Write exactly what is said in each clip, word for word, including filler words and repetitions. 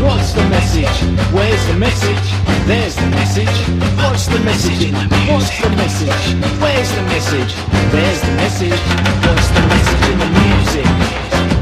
What's the message? Where's the message? There's the message. What's the message in the music? What's the message? Where's the message? There's the message. What's the message in the music?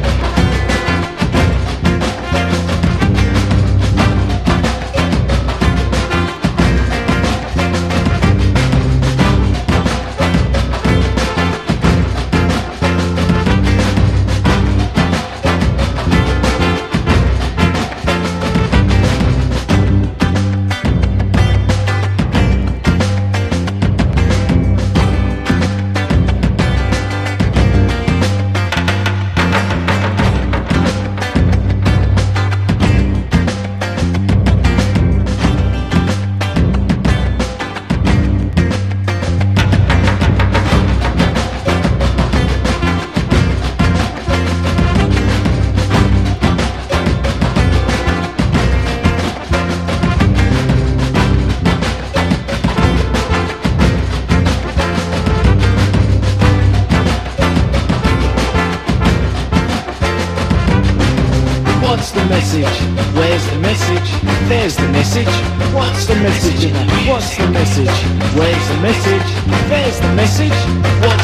What's the message? Where's the message? There's the message. What's the message in it? What's the message? Where's the message? There's the message. What's